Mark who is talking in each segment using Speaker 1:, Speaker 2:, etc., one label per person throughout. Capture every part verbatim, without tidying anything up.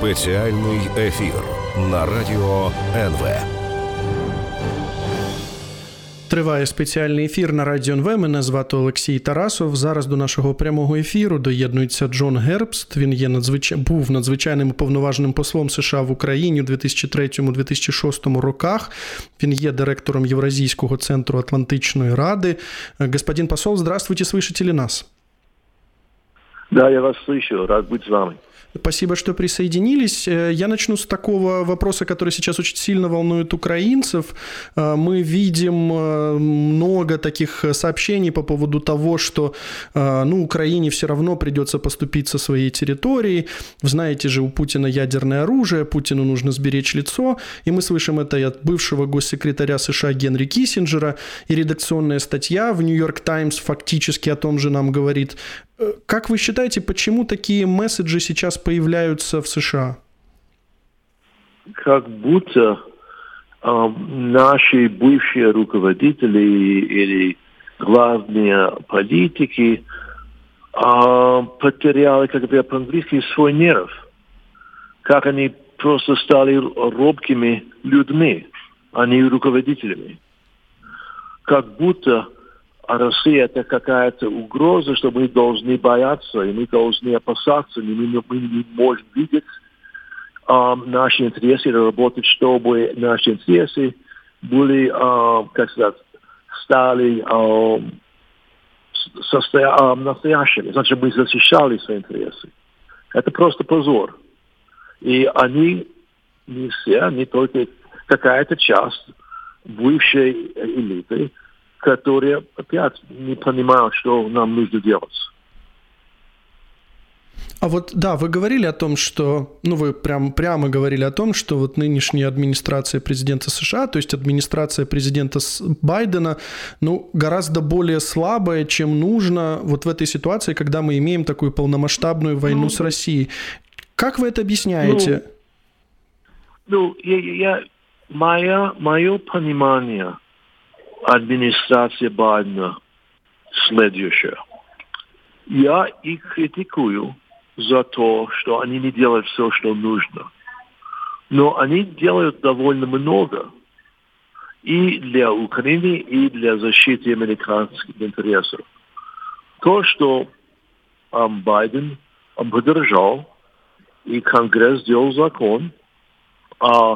Speaker 1: Спеціальний ефір на Радіо ен ве.
Speaker 2: Триває спеціальний ефір на Радіо ен ве. Мене звати Олексій Тарасов. Зараз до нашого прямого ефіру доєднується Джон Гербст. Він є надзвич... був надзвичайним уповноваженим послом США в Україні у дві тисячі третьому - дві тисячі шостому роках. Він є директором Євразійського центру Атлантичної Ради. Господин посол, здравствуйте, слышите ли нас?
Speaker 3: Да, я вас слышу, рад быть с вами.
Speaker 2: Спасибо, что присоединились. Я начну с такого вопроса, который сейчас очень сильно волнует украинцев. Мы видим много таких сообщений по поводу того, что ну, Украине все равно придется поступить со своей территорией. Вы знаете же, у Путина ядерное оружие, Путину нужно сберечь лицо. И мы слышим это и от бывшего госсекретаря США Генри Киссинджера. И редакционная статья в «Нью-Йорк Таймс» фактически о том же нам говорит. Как вы считаете, почему такие месседжи сейчас появляются в США?
Speaker 3: Как будто э, наши бывшие руководители или главные политики э, потеряли, как говорят по-английски, свой нерв. Как они просто стали робкими людьми, а не руководителями. Как будто а Россия – это какая-то угроза, что мы должны бояться, и мы должны опасаться, и мы, мы не можем видеть э, наши интересы, работать, чтобы наши интересы были, э, как сказать, стали э, состоя- э, настоящими. Значит, мы защищали свои интересы. Это просто позор. И они, не все, не только какая-то часть бывшей элиты, которые опять не понимают, что нам нужно делать.
Speaker 2: А вот, да, вы говорили о том, что, ну, вы прям, прямо говорили о том, что вот нынешняя администрация президента США, то есть администрация президента Байдена, ну, гораздо более слабая, чем нужно вот в этой ситуации, когда мы имеем такую полномасштабную войну ну, с Россией. Как вы это объясняете?
Speaker 3: Ну, ну я, я, моя, мое понимание администрация Байдена следующая. Я их критикую за то, что они не делают все, что нужно. Но они делают довольно много и для Украины, и для защиты американских интересов. То, что um, Байден um, поддержал, и Конгресс сделал закон о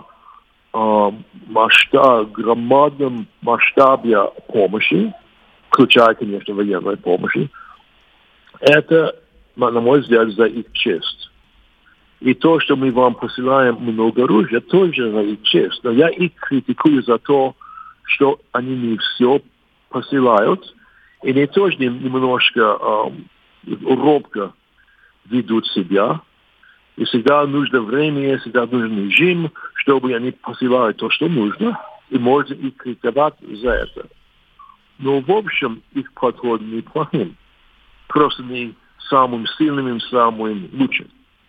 Speaker 3: масштаб, громадном масштабе помощи, включая, конечно, военной помощи, это, на мой взгляд, за их честь. И то, что мы вам посылаем много оружия, тоже за их честь. Но я их критикую за то, что они не все посылают, и они тоже немножко э, робко ведут себя. И всегда нужно время, всегда нужен режим, чтобы они посылали то, что нужно, и можно их критиковать за это. Но, в общем, их подход неплохим. Просто не самым сильным, самым лучшим.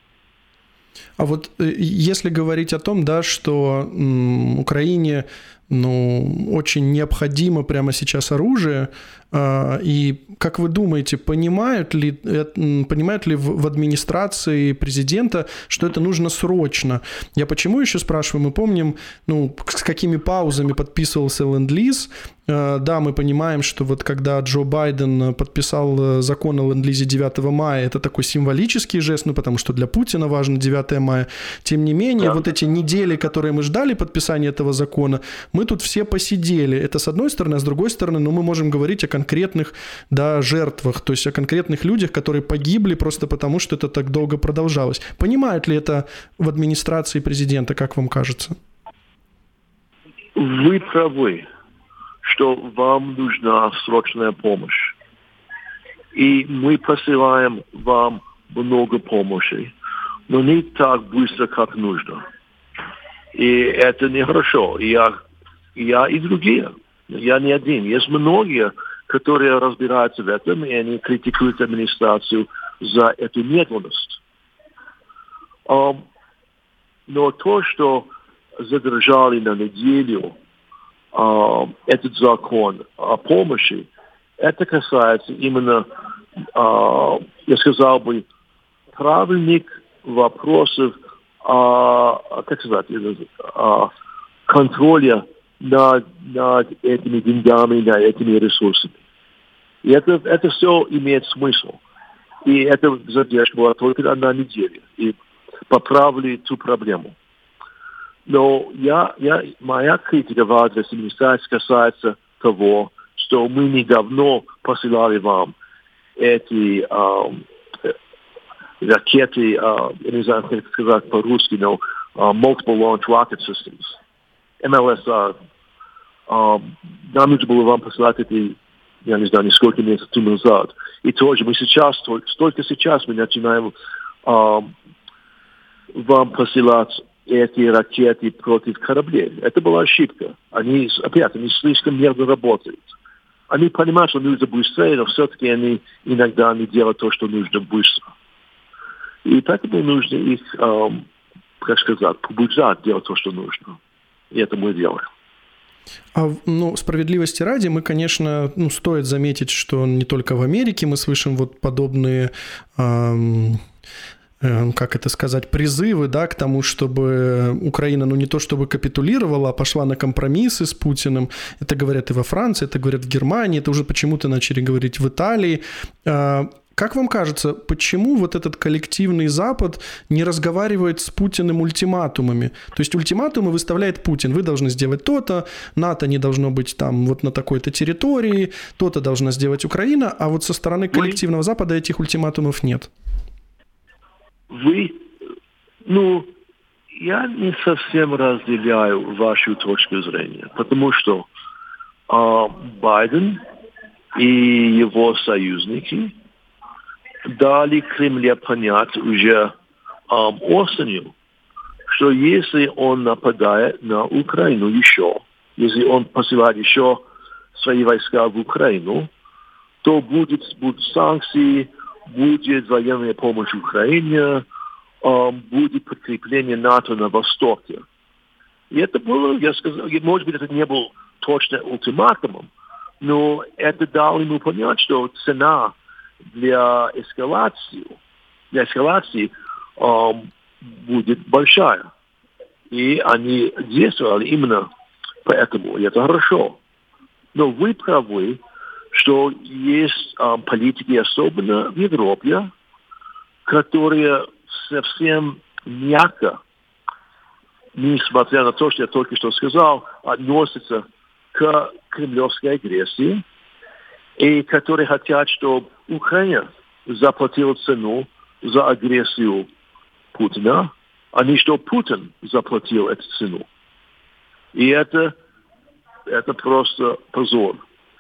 Speaker 2: А вот если говорить о том, да, что м, Украине ну, очень необходимо прямо сейчас оружие, э, и как вы думаете, понимают ли, э, понимают ли в, в администрации президента, что это нужно срочно? Я почему еще спрашиваю? Мы помним, ну, с какими паузами подписывался ленд-лиз. Э, да, мы понимаем, что вот когда Джо Байден подписал закон о ленд-лизе девятого мая, это такой символический жест, ну, потому что для Путина важно девятое мая. Тем не менее, да. Вот эти недели, которые мы ждали подписания этого закона, мы тут все посидели. Это с одной стороны, а с другой стороны, ну, мы можем говорить о конкретных, да, жертвах, то есть о конкретных людях, которые погибли просто потому, что это так долго продолжалось. Понимают ли это в администрации президента, как вам кажется?
Speaker 3: Вы правы, что вам нужна срочная помощь. И мы посылаем вам много помощи, но не так быстро, как нужно. И это нехорошо. Я Я и другие. Я не один. Есть многие, которые разбираются в этом, и они критикуют администрацию за эту медленность. Um, но то, что задержали на неделю uh, этот закон о помощи, это касается именно, uh, я сказал бы, правильных вопросов а, как сказать, а, контроля над, над этими деньгами, над этими ресурсами. И это, это все имеет смысл. И эта задержка была только одна неделя. И поправили ту проблему. Но я, я, моя критика в адрес администрации касается того, что мы недавно посылали вам эти эм, ракеты, э, я не знаю, как сказать по-русски, но uh, Multiple Launch Rocket Systems, эм эл эс ар. Uh, нам нужно было вам посылать эти, я не знаю, несколько месяцев назад. И тоже мы сейчас, только сейчас мы начинаем uh, вам посылать эти ракеты против кораблей. Это была ошибка. Они, опять, они слишком медленно работают. Они понимают, что нужно быстрее, но все-таки они иногда не делают то, что нужно быстро. И поэтому нужно их, эм, как сказать, побуждать делать то, что нужно. И это мы делаем.
Speaker 2: А, ну, справедливости ради, мы, конечно, ну, стоит заметить, что не только в Америке мы слышим вот подобные... Эм... как это сказать, призывы, да, к тому, чтобы Украина, ну, не то чтобы капитулировала, а пошла на компромиссы с Путиным. Это говорят и во Франции, это говорят в Германии, это уже почему-то начали говорить в Италии. Как вам кажется, почему вот этот коллективный Запад не разговаривает с Путиным ультиматумами? То есть ультиматумы выставляет Путин. Вы должны сделать то-то, НАТО не должно быть там вот на такой-то территории, то-то должна сделать Украина, а вот со стороны коллективного Запада этих ультиматумов нет.
Speaker 3: Вы, ну, я не совсем разделяю вашу точку зрения, потому что э, Байден и его союзники дали Кремлю понять уже э, осенью, что если он нападает на Украину еще, если он посылает еще свои войска в Украину, то будет, будут санкции, будет военная помощь Украине, э, будет подкрепление НАТО на Востоке. И это было, я сказал, может быть, это не был точно ультиматумом, но это дало ему понять, что цена для эскалации, для эскалации э, будет большая. И они действовали именно поэтому, и это хорошо. Но вы правы, что есть э, политики, особенно в Европе, которые совсем мягко, несмотря на то, что я только что сказал, относятся к кремлевской агрессии, и которые хотят, чтобы Украина заплатила цену за агрессию Путина, а не что Путин заплатил эту цену. И это, это просто позор.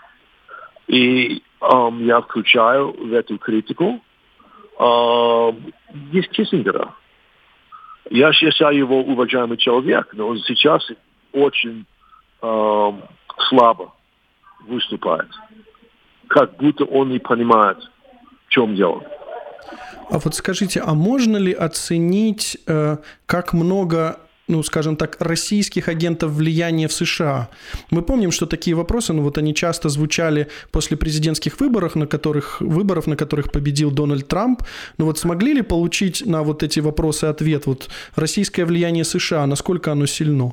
Speaker 3: И um, я включаю в эту критику um, есть Киссингера. Я считаю его уважаемый человек, но он сейчас очень um, слабо выступает. Как будто он не понимает, в чем дело.
Speaker 2: А вот скажите, а можно ли оценить, э, как много, ну, скажем так, российских агентов влияния в США? Мы помним, что такие вопросы, ну, вот они часто звучали после президентских выборов, на которых, выборов, на которых победил Дональд Трамп. Но вот смогли ли получить на вот эти вопросы ответ? Вот российское влияние США, насколько оно сильно?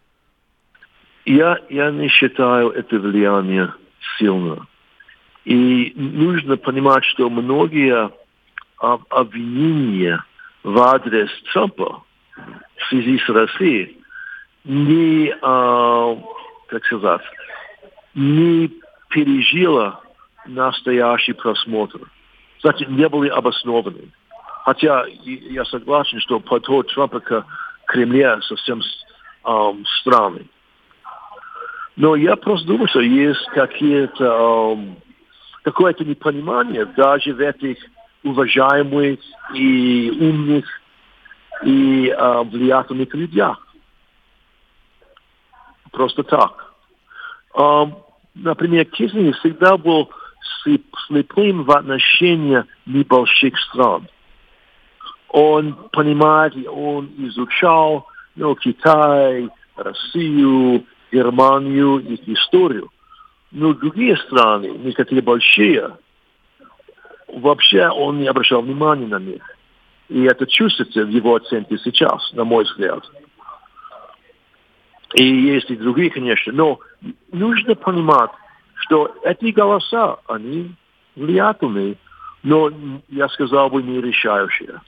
Speaker 3: Я, я не считаю это влияние сильным. И нужно понимать, что многие обвинения в адрес Трампа в связи с Россией не, а, как сказать, не пережило настоящий просмотр. Значит, не были обоснованы. Хотя я согласен, что подход Трампа к Кремлю совсем um, странный. Но я просто думаю, что есть какие-то, um, какое-то непонимание даже в этих уважаемых и умных и uh, влиятельных людях. Просто так. Um, например, Киссингер всегда был слепым в отношении небольших стран. Он понимает, он изучал ну, Китай, Россию, Германию, их историю. Но другие страны, некоторые большие, вообще он не обращал внимания на них. И это чувствуется в его оценке сейчас, на мой взгляд. И есть и другие, конечно. Но нужно понимать, что эти голоса, они влиятельны, но, я сказал бы, не решающие.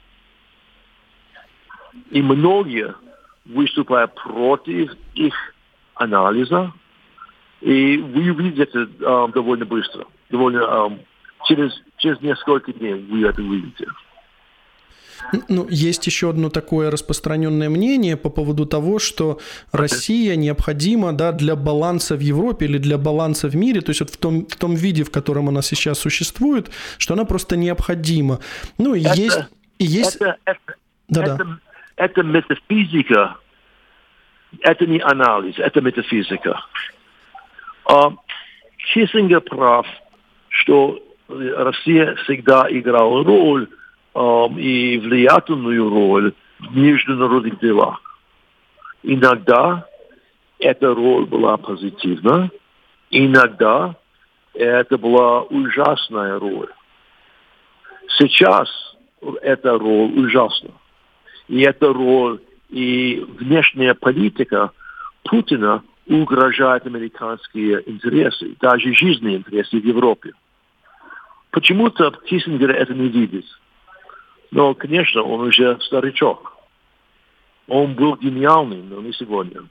Speaker 3: И многие выступают против их анализа, и вы увидите это э, довольно быстро. Довольно, э, через, через несколько дней вы это увидите.
Speaker 2: Ну, есть еще одно такое распространенное мнение по поводу того, что Россия необходима, да, для баланса в Европе или для баланса в мире, то есть вот в том, в том виде, в котором она сейчас существует, что она просто необходима. Ну, и
Speaker 3: это,
Speaker 2: есть... И есть...
Speaker 3: Это, это,
Speaker 2: Да-да.
Speaker 3: это, это метафизика, это не анализ, это метафизика. А Киссингер прав, что Россия всегда играла роль um, и влиятельную роль в международных делах. Иногда эта роль была позитивна, иногда это была ужасная роль. Сейчас эта роль ужасна. И эта роль и внешняя политика Путина угрожает американские интересы, даже жизненные интересы в Европе. Почему-то Киссингер это не видит. Но, конечно, он уже старичок. Он был гениальным, но не сегодня.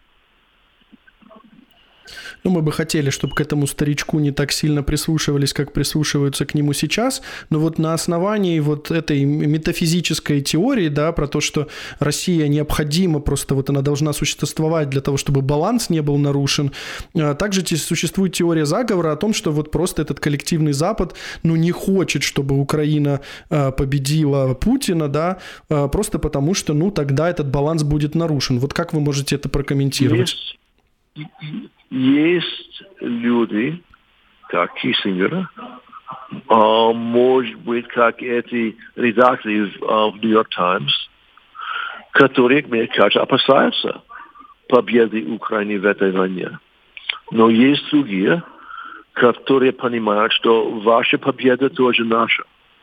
Speaker 2: Ну, мы бы хотели, чтобы к этому старичку не так сильно прислушивались, как прислушиваются к нему сейчас, но вот на основании вот этой метафизической теории, да, про то, что Россия необходима, просто вот она должна существовать для того, чтобы баланс не был нарушен, также существует теория заговора о том, что вот просто этот коллективный Запад, ну, не хочет, чтобы Украина победила Путина, да, просто потому что, ну, тогда этот баланс будет нарушен. Вот как вы можете это прокомментировать?
Speaker 3: Есть, есть люди, как Киссингер, а, может быть, как эти редакторы в Нью-Йорк Таймс, которые, мне кажется, опасаются победы Украины в этой войне. Но есть другие, которые понимают, что ваша победа тоже наша.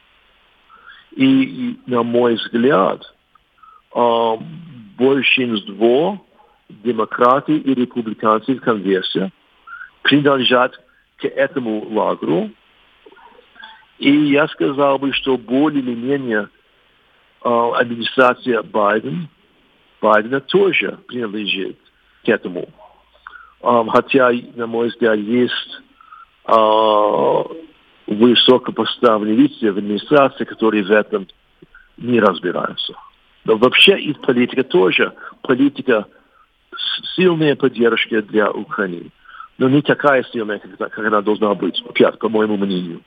Speaker 3: И, и на мой взгляд, а, большинство демократы и республиканцы в Конгрессе принадлежат к этому лагерю. И я сказал бы, что более или менее э, администрация Байден, Байдена тоже принадлежит к этому. Э, хотя, на мой взгляд, есть э, высокопоставленные лица в администрации, которые в этом не разбираются. Но вообще их политика тоже политика сильная поддержка для Украины. Но не такая сильная, как, как она должна быть, опять, по моему мнению.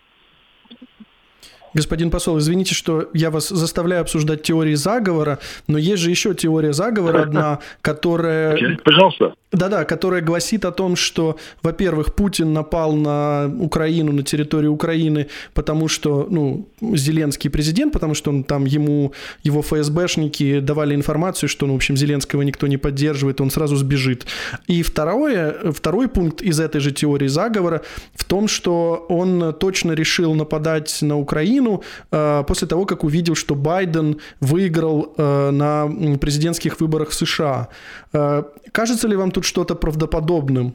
Speaker 2: Господин посол, извините, что я вас заставляю обсуждать теории заговора, но есть же еще теория заговора одна, которая...
Speaker 3: Okay, пожалуйста.
Speaker 2: Да-да, которая гласит о том, что, во-первых, Путин напал на Украину, на территорию Украины, потому что, ну, Зеленский президент, потому что он там ему, его ФСБшники давали информацию, что, ну, в общем, Зеленского никто не поддерживает, он сразу сбежит. И второе, второй пункт из этой же теории заговора в том, что он точно решил нападать на Украину э, после того, как увидел, что Байден выиграл э, на президентских выборах в США. Э, кажется ли вам тут что-то правдоподобным?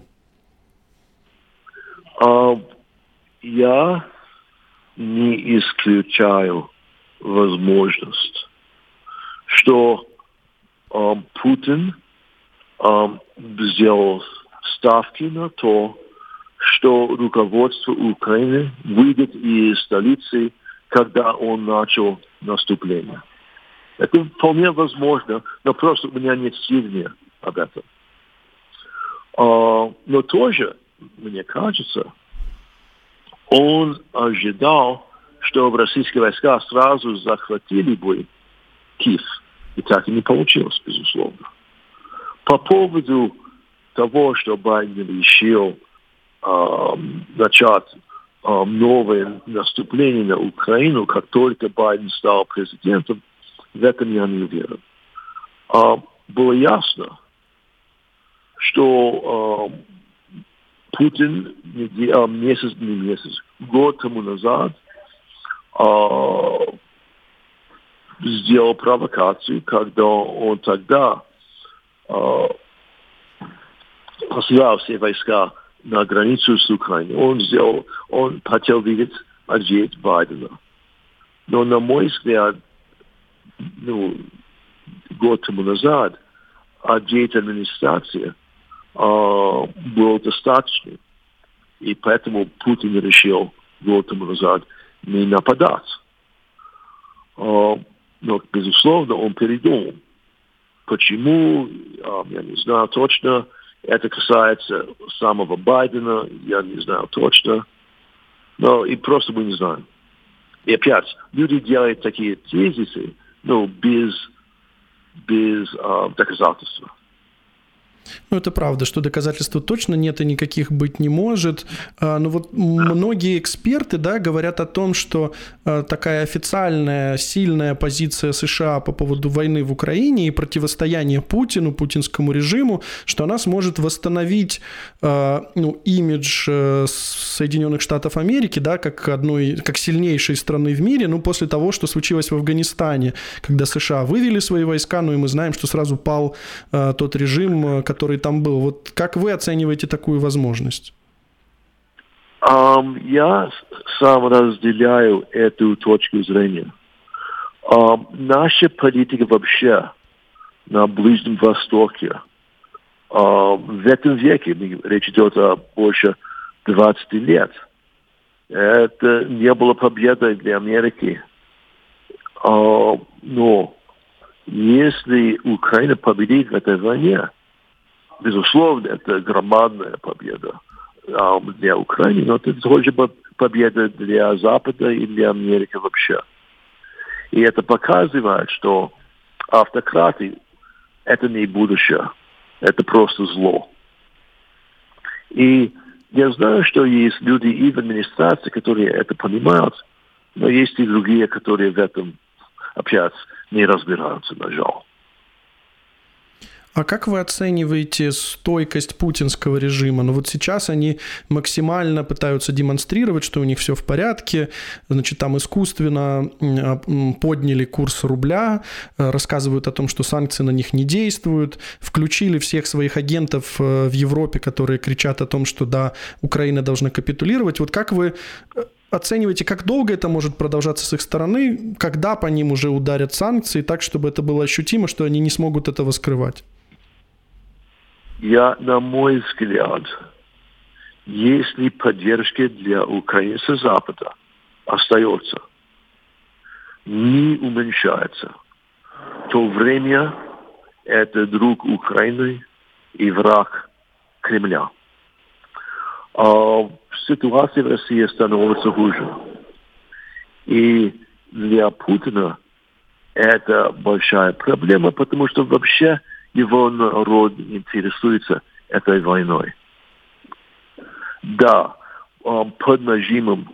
Speaker 3: Uh, я не исключаю возможность, что uh, Путин uh, сделал ставки на то, что руководство Украины выйдет из столицы, когда он начал наступление. Это вполне возможно, но просто у меня нет сведения об этом. Uh, но тоже, мне кажется, он ожидал, что российские войска сразу захватили бы Киев. И так и не получилось, безусловно. По поводу того, что Байден решил uh, начать uh, новое наступление на Украину, как только Байден стал президентом, в этом я не уверен. Uh, было ясно, что э, Путин э, месяц, не месяц, год тому назад э, сделал провокацию, когда он тогда э, послал все войска на границу с Украиной. Он сделал, он хотел видеть ответ Байдена. Но, на мой взгляд, ну, год тому назад ответ администрации э, был достаточным. И поэтому Путин решил год тому назад не нападать. Э, но, безусловно, он передумал. Почему? Э, я не знаю точно. Это касается самого Байдена, я не знаю точно. Но и просто мы не знаем. И опять, люди делают такие тезисы, но без, без э, доказательства.
Speaker 2: Ну, это правда, что доказательств точно нет и никаких быть не может. Но вот многие эксперты, да, говорят о том, что такая официальная, сильная позиция США по поводу войны в Украине и противостояния Путину, путинскому режиму, что она сможет восстановить, ну, имидж Соединенных Штатов Америки, да, как одной, как сильнейшей страны в мире, ну, после того, что случилось в Афганистане, когда США вывели свои войска, ну, и мы знаем, что сразу пал тот режим, который там был. Вот как вы оцениваете такую возможность?
Speaker 3: Um, я сам разделяю эту точку зрения. Um, наша политика вообще на Ближнем Востоке um, в этом веке, речь идет о больше двадцати лет, это не было победой для Америки. Uh, но если Украина победит в этой войне, безусловно, это громадная победа а, для Украины, но это тоже победа для Запада и для Америки вообще. И это показывает, что автократы – это не будущее, это просто зло. И я знаю, что есть люди и в администрации, которые это понимают, но есть и другие, которые в этом опять не разбираются, на жаль.
Speaker 2: А как вы оцениваете стойкость путинского режима? Ну вот сейчас они максимально пытаются демонстрировать, что у них все в порядке. Значит, там искусственно подняли курс рубля, рассказывают о том, что санкции на них не действуют, включили всех своих агентов в Европе, которые кричат о том, что да, Украина должна капитулировать. Вот как вы оцениваете, как долго это может продолжаться с их стороны, когда по ним уже ударят санкции, так, чтобы это было ощутимо, что они не смогут этого скрывать?
Speaker 3: Я, на мой взгляд, если поддержка для Украины с Запада остается, не уменьшается, то время это друг Украины и враг Кремля. А ситуация в России становится хуже. И для Путина это большая проблема, потому что вообще его народ интересуется этой войной. Да, под нажимом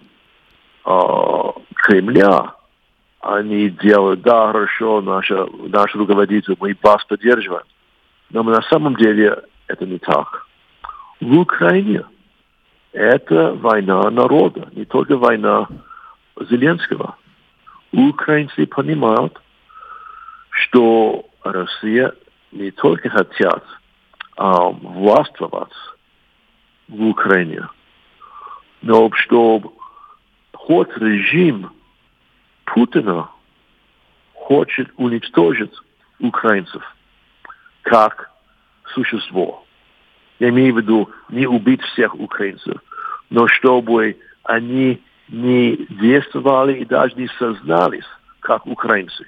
Speaker 3: Кремля они делают, да, хорошо, наша, наш руководитель, мы вас поддерживаем. Но на самом деле это не так. В Украине это война народа, не только война Зеленского. Украинцы понимают, что Россия не только хотят а, властвовать в Украине, но чтобы хоть режим Путина хочет уничтожить украинцев как существо. Я имею в виду не убить всех украинцев, но чтобы они не действовали и даже не сознались как украинцы.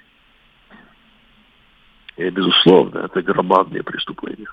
Speaker 3: И, безусловно, это громадное преступление.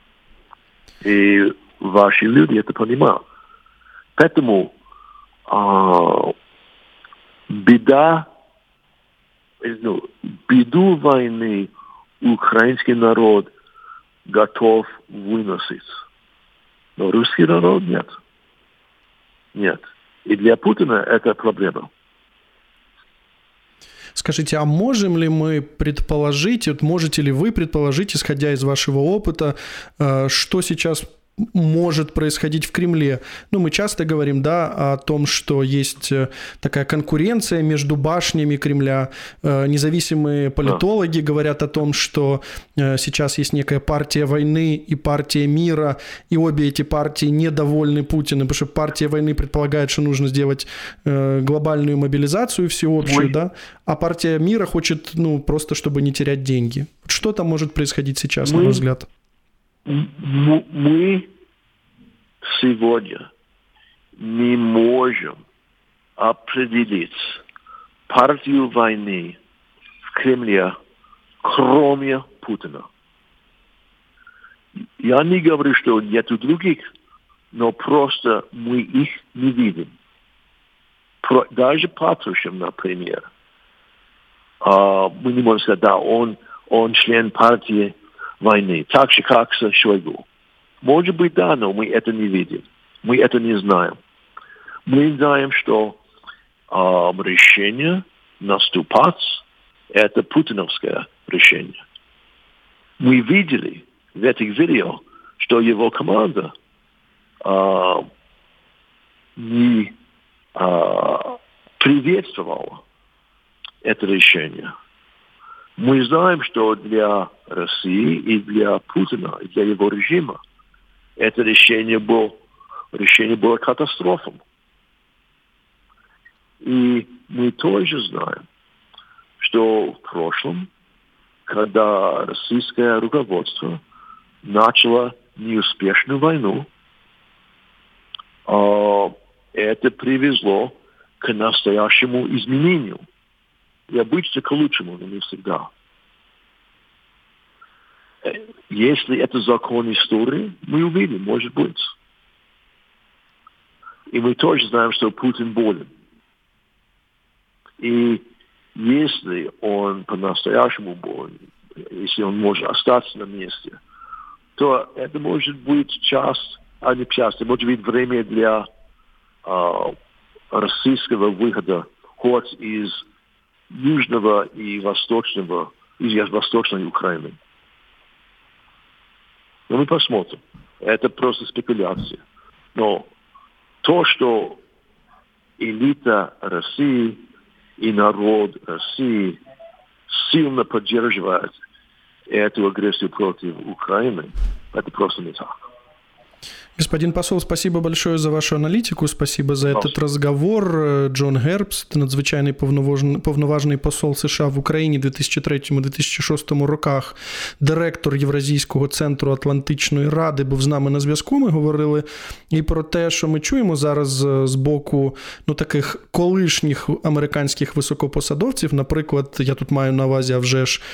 Speaker 3: И ваши люди это понимают. Поэтому а, беда, ну, беду войны украинский народ готов выносить. Но русский народ нет. Нет. И для Путина это проблема.
Speaker 2: Скажите, а можем ли мы предположить, вот можете ли вы предположить, исходя из вашего опыта, что сейчас может происходить в Кремле. Ну, мы часто говорим, да, о том, что есть такая конкуренция между башнями Кремля. Независимые политологи говорят о том, что сейчас есть некая партия войны и партия мира, и обе эти партии недовольны Путиным, потому что партия войны предполагает, что нужно сделать глобальную мобилизацию всеобщую, Ой. да, а партия мира хочет, ну, просто чтобы не терять деньги. Что там может происходить сейчас, мы, на ваш взгляд?
Speaker 3: Мы сегодня не можем определить партию войны в Кремле, кроме Путина. Я не говорю, что нету других, но просто мы их не видим. Даже Патрушев, например, мы не можем сказать, да, он, он член партии войны, так же, как с Шойгу. Может быть, да, но мы это не видим. Мы это не знаем. Мы знаем, что э, решение наступать – это путиновское решение. Мы видели в этих видео, что его команда э, не э, приветствовала это решение. Мы знаем, что для России и для Путина, и для его режима это решение было, решение было катастрофой. И мы тоже знаем, что в прошлом, когда российское руководство начало неуспешную войну, это привело к настоящему изменению. И обычно к лучшему, но не всегда. Если это закон истории, мы увидим, может быть. И мы тоже знаем, что Путин болен. И если он по-настоящему болен, если он может остаться на месте, то это может быть часть, а не часть, это может быть время для э, российского выхода хоть из южного и восточного, из восточной Украины. Но мы посмотрим. Это просто спекуляция. Но то, что элита России и народ России сильно поддерживает эту агрессию против Украины, это просто не так.
Speaker 2: Господин посол, спасибо большое за вашу аналітику, спасибо за этот разговор. Джон Гербст, надзвичайний повноважний посол США в Україні дві тисячі третьому - дві тисячі шостому роках, директор Євразійського центру Атлантичної Ради, був з нами на зв'язку. Ми говорили і про те, що ми чуємо зараз з боку, ну, таких колишніх американських високопосадовців. Наприклад, я тут маю на увазі, а вже ж,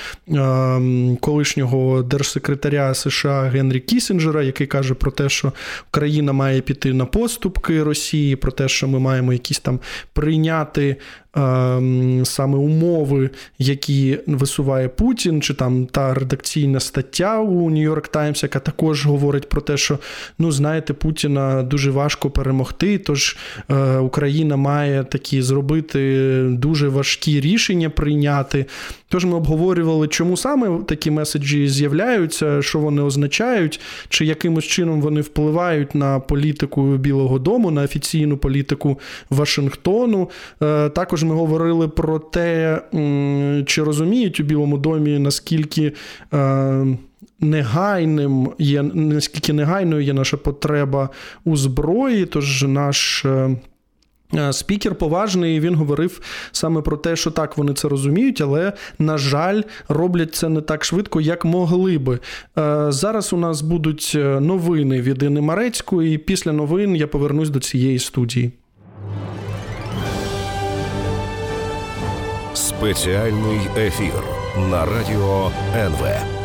Speaker 2: колишнього держсекретаря США Генрі Кіссінджера, який каже про те, що Україна має піти на поступки Росії, про те, що ми маємо якісь там прийняти саме умови, які висуває Путін, чи там та редакційна стаття у Нью-Йорк Таймс, яка також говорить про те, що, ну, знаєте, Путіна дуже важко перемогти, тож е, Україна має такі зробити дуже важкі рішення прийняти. Тож ми обговорювали, чому саме такі меседжі з'являються, що вони означають, чи якимось чином вони впливають на політику Білого дому, на офіційну політику Вашингтону. Е, також ми говорили про те, чи розуміють у Білому домі, наскільки е, негайним є, наскільки негайною є наша потреба у зброї. Тож наш е, спікер поважний, він говорив саме про те, що так, вони це розуміють, але, на жаль, роблять це не так швидко, як могли би. Е, зараз у нас будуть новини від Інни Марецької, і після новин я повернусь до цієї студії.
Speaker 1: Спеціальний ефір на радіо ен ве.